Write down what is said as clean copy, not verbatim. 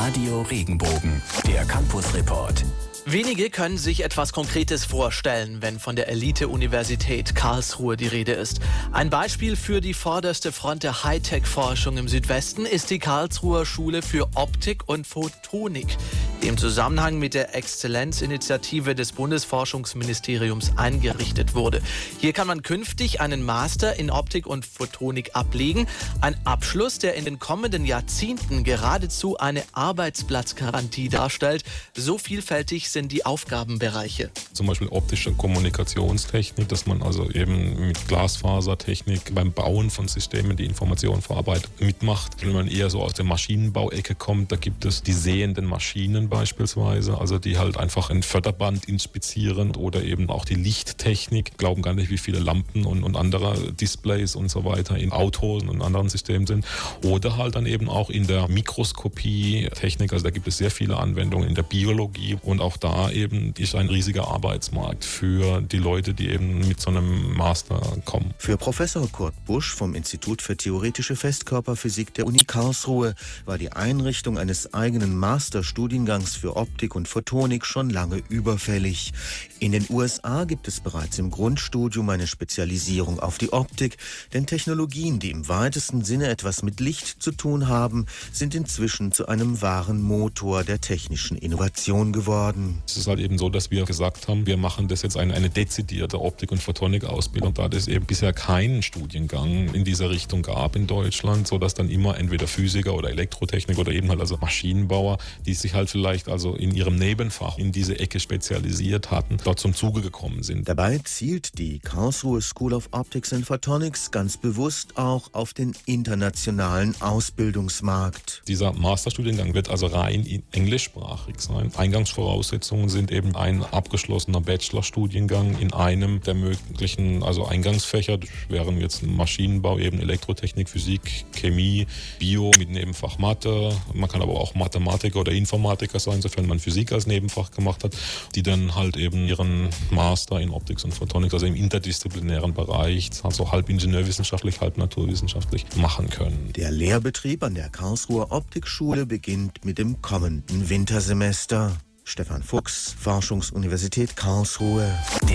Radio Regenbogen, der Campus Report. Wenige können sich etwas Konkretes vorstellen, wenn von der Elite-Universität Karlsruhe die Rede ist. Ein Beispiel für die vorderste Front der Hightech-Forschung im Südwesten ist die Karlsruher Schule für Optik und Photonik, die im Zusammenhang mit der Exzellenzinitiative des Bundesforschungsministeriums eingerichtet wurde. Hier kann man künftig einen Master in Optik und Photonik ablegen, ein Abschluss, der in den kommenden Jahrzehnten geradezu eine Arbeitsplatzgarantie darstellt. So vielfältig sind die Aufgabenbereiche. Zum Beispiel optische Kommunikationstechnik, dass man also eben mit Glasfasertechnik beim Bauen von Systemen, die Informationen verarbeitet, mitmacht. Wenn man eher so aus der Maschinenbauecke kommt, da gibt es die sehenden Maschinen beispielsweise, also die halt einfach ein Förderband inspizieren oder eben auch die Lichttechnik. Glauben gar nicht, wie viele Lampen und andere Displays und so weiter in Autos und anderen Systemen sind. Oder halt dann eben auch in der Mikroskopie-Technik, also da gibt es sehr viele Anwendungen in der Biologie und auch da eben ist ein riesiger Arbeitsmarkt für die Leute, die eben mit so einem Master kommen. Für Professor Kurt Busch vom Institut für Theoretische Festkörperphysik der Uni Karlsruhe war die Einrichtung eines eigenen Masterstudiengangs für Optik und Photonik schon lange überfällig. In den USA gibt es bereits im Grundstudium eine Spezialisierung auf die Optik, denn Technologien, die im weitesten Sinne etwas mit Licht zu tun haben, sind inzwischen zu einem wahren Motor der technischen Innovation geworden. Es ist halt eben so, dass wir gesagt haben, wir machen das jetzt eine dezidierte Optik- und Photonik-Ausbildung, da es eben bisher keinen Studiengang in dieser Richtung gab in Deutschland, sodass dann immer entweder Physiker oder Elektrotechnik oder eben halt also Maschinenbauer, die sich halt vielleicht also in ihrem Nebenfach in diese Ecke spezialisiert hatten, dort zum Zuge gekommen sind. Dabei zielt die Karlsruhe School of Optics and Photonics ganz bewusst auch auf den internationalen Ausbildungsmarkt. Dieser Masterstudiengang wird also rein englischsprachig sein. Eingangsvoraussetzungen sind eben ein abgeschlossener Bachelorstudiengang in einem der möglichen Eingangsfächer. Das wären jetzt Maschinenbau, eben Elektrotechnik, Physik, Chemie, Bio mit Nebenfach Mathe. Man kann aber auch Mathematiker oder Informatiker sein, sofern man Physik als Nebenfach gemacht hat, die dann halt eben ihren Master in Optik und Photonik, also im interdisziplinären Bereich, also halb ingenieurwissenschaftlich, halb naturwissenschaftlich machen können. Der Lehrbetrieb an der Karlsruher Optikschule beginnt mit dem kommenden Wintersemester. Stefan Fuchs, Forschungsuniversität Karlsruhe.